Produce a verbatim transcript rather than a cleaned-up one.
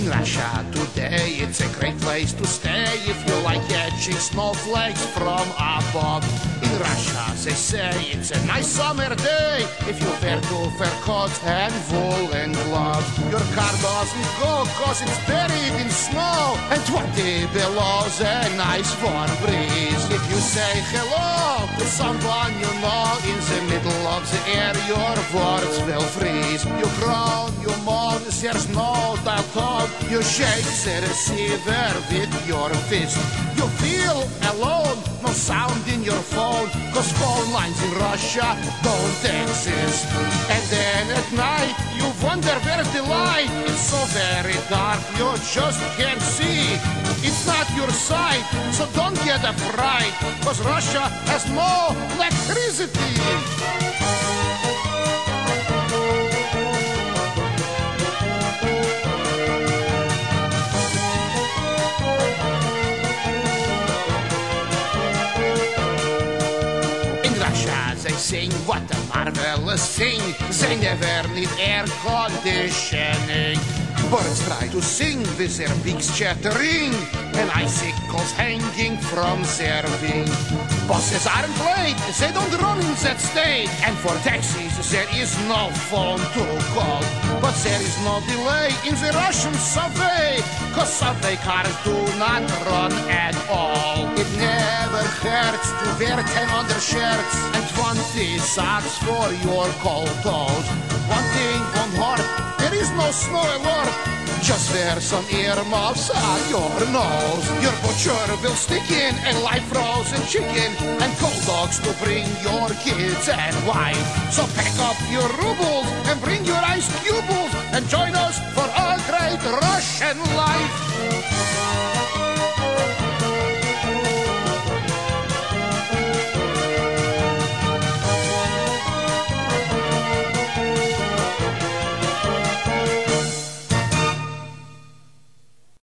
In Russia today, it's a great place to stay if you like catching snowflakes from above. In Russia, they say it's a nice summer day if you wear two fur coats and woolen gloves. Your car doesn't go cause it's buried in snow, and twenty below a nice warm breeze. If you say hello to someone you know in the middle of the air, your words will freeze. You groan, you moan, there's no dial tone. You shake the receiver with your fist. You feel alone, no sound in your phone, cause phone lines in Russia don't exist. And then at night you wonder where's the light. It's so very dark you just can't see. It's not your sight, so don't get afraid, cause Russia has no electricity. They sing what a marvelous thing. They never need air conditioning. Birds try to sing with their beaks chattering, and icicles hanging from their wing. Buses aren't late, they don't run in that state, and for taxis there is no phone to call. But there is no delay in the Russian subway, cause subway cars do not run at all. It never hurts to wear ten undershirts and twenty socks for your cold toes. One thing won't hurt, there is no snow alert. Just wear some earmuffs on your nose. Your butcher will stick in a live frozen chicken and cold dogs to bring your kids and wife. So pack up your rubles and bring your ice cubles and join us for a great Russian life.